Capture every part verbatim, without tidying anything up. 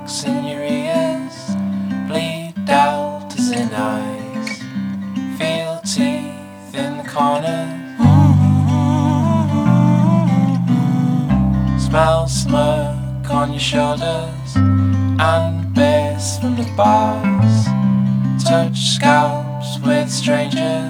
cracks in your ears, bleed deltas in eyes, feel teeth in the corners, smell smoke on your shoulders and bass from the bars, touch scalps with strangers.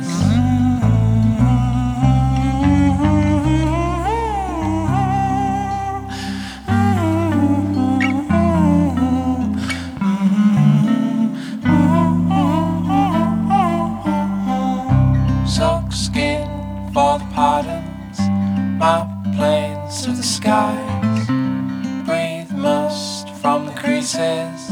Suck skin for the pardons, map planes to the skies, breathe must from the creases.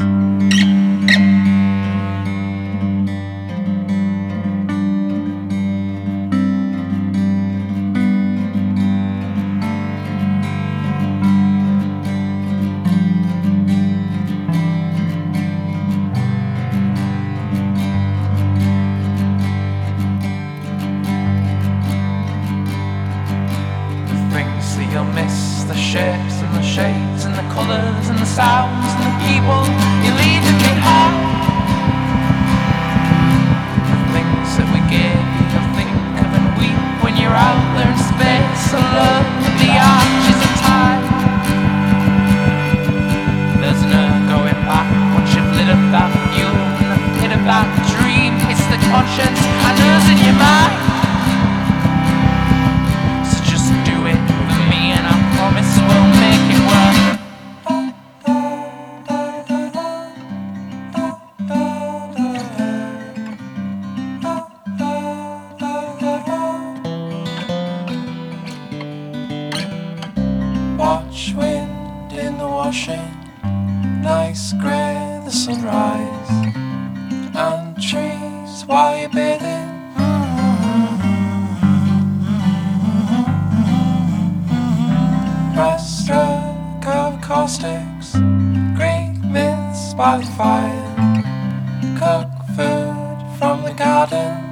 You'll miss the shapes and the shades and the colours and the sounds and the people you leave behind. The things that we gave you, you'll think of and weep when you're out there in space alone with the arches of time. There's no going back once you've lit up that fuel in the pit of that dream. It's the conscience I know's in your mind. Promise we'll make it work. Watch wind in the washing, nice grey the sunrise, and trees while you're bathing. Breaststroke of caustics, Greek myths by the fire, cook food from the garden.